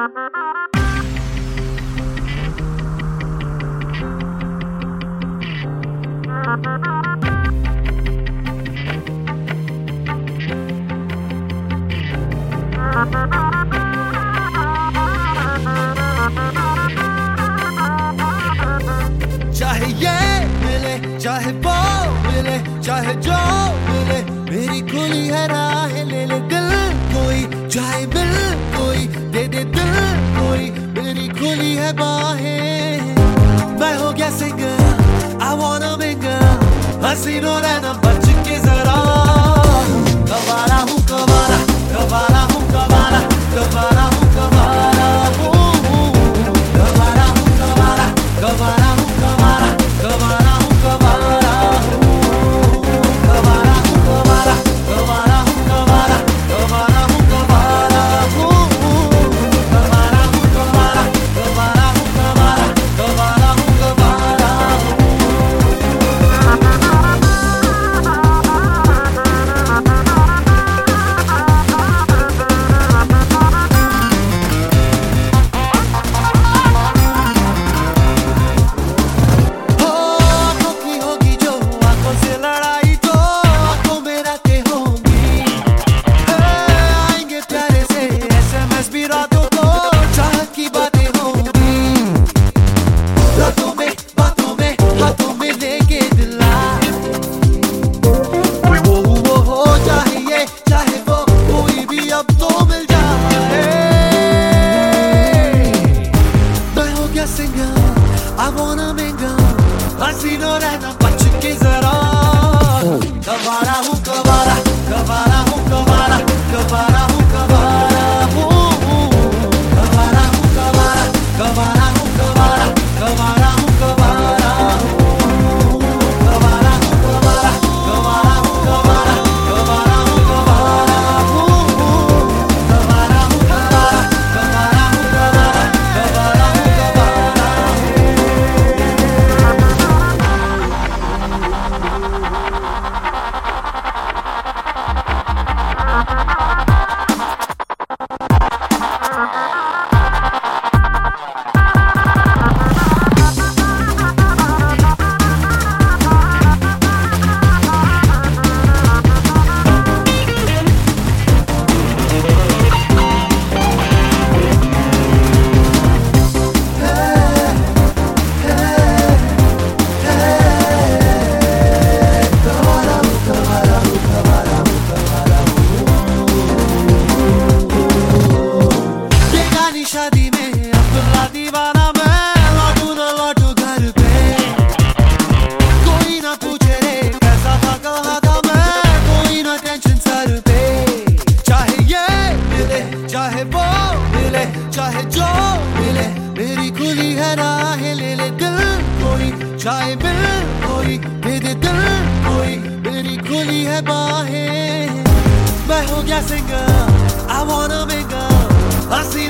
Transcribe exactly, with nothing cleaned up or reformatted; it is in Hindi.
चाहे ये मिले चाहे वो मिले चाहे जो मिले, मेरी खुली है राह, ले ले दिल कोई, चाहे बिल कोई दे दे दिल कोई, मेरी खुली है बाहें। मैं हो गया सिंगर, I wanna mingle, हसीनों रहना बच के जरा। कवारा हूँ कवारा, कवारा हूँ कवारा, कवारा हूँ कवारा हूँ, कवारा हूँ कवारा, कवारा हूँ कवारा, कवारा हूँ कवारा हूँ, कवारा हूँ कवारा, कवारा हूँ कवारा, कवारा हूँ कवारा हूँ, कवारा हूँ कवारा, कवारा हूँ कवारा, कवारा हूँ कवारा हूँ। I wanna mingle, हसीनों रहना बच के जरा। कवारा हूँ कवारा, कवारा हूँ कवारा, कवारा हूँ कवारा हूँ, कवारा हूँ कवारा, कवारा हूँ कवारा, कवारा हूँ कवारा हूँ, कवारा हूँ कवारा, कवारा हूँ कवारा, कवारा हूँ कवारा हूँ, कवारा हूँ कवारा, कवारा हूँ कवारा, कवारा हूँ कवारा शादी में अब्दुल्ला दीवाना, मैं लौटू न लौटू घर पे, कोई ना पूछे रे कैसा था कहाँ था मैं, कोई ना टेंशन सर पे। चाहे ये मिले चाहे वो मिले चाहे जो मिले, मेरी खुली है राह, ले ले दिल कोई, चाहे बिल कोई दे दे दिल कोई, मेरी खुली है बाहें। मैं हो गया सिंगर, I wanna mingle, हंसी